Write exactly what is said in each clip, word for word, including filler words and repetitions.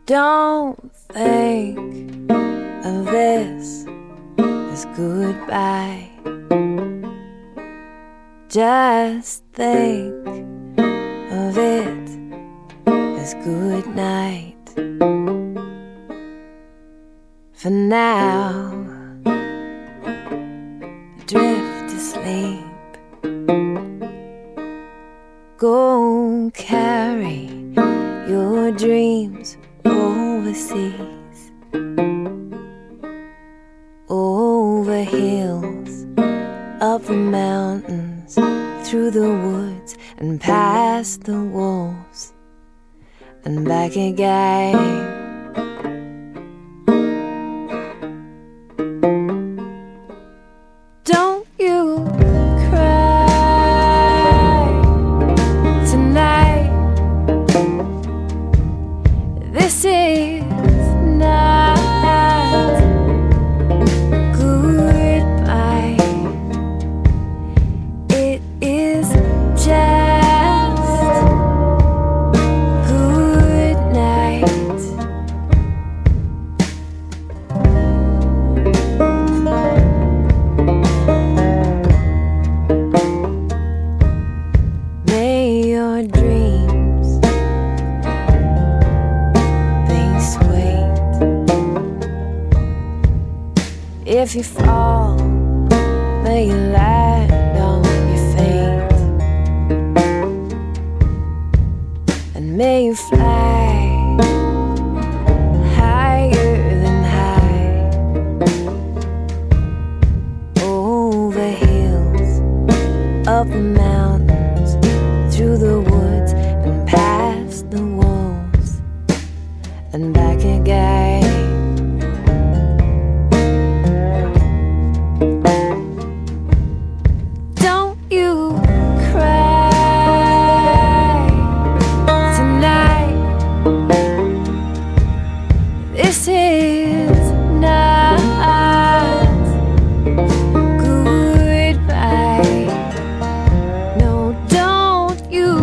Don't think of this as goodbye. Just think of it as good night. For now, drift to sleep. Go carry your dreams overseas, over hills, up the mountains, through the woods, and past the walls, and back again. Don't you cry tonight. This is not goodbye. It is just good night. May your dreams be sweet. If you fall, may you land on your feet, and may you fly higher than high, over hills, up the mountains, through the woods, and past the walls, and back again. Don't you cry tonight. This is not goodbye. No, don't you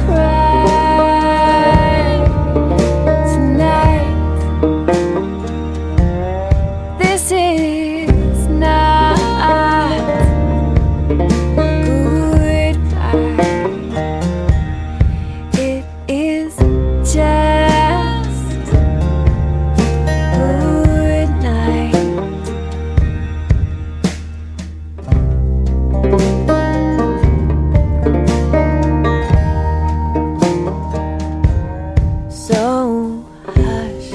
cry tonight. This is not goodbye. It is just good night. So hush,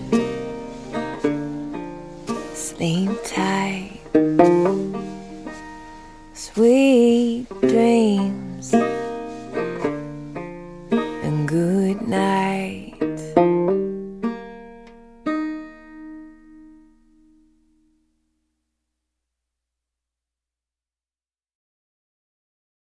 sleep tight, sweet dreams.